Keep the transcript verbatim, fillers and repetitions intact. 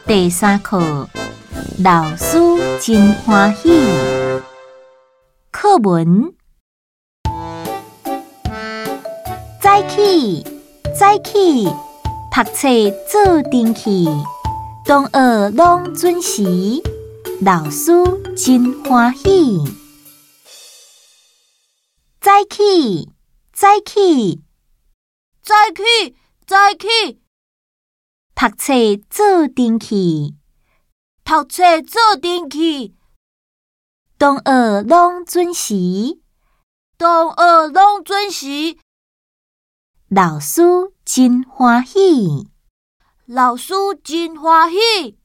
第三课，老师真欢喜。课文：早起，早起，读册做阵去，同学拢准时，老师真欢喜。早起，早起， 早起，早起， 读册做阵去， 读册做阵去， 同学拢准时， 同学拢准时， 老师真欢喜。 老师真欢喜。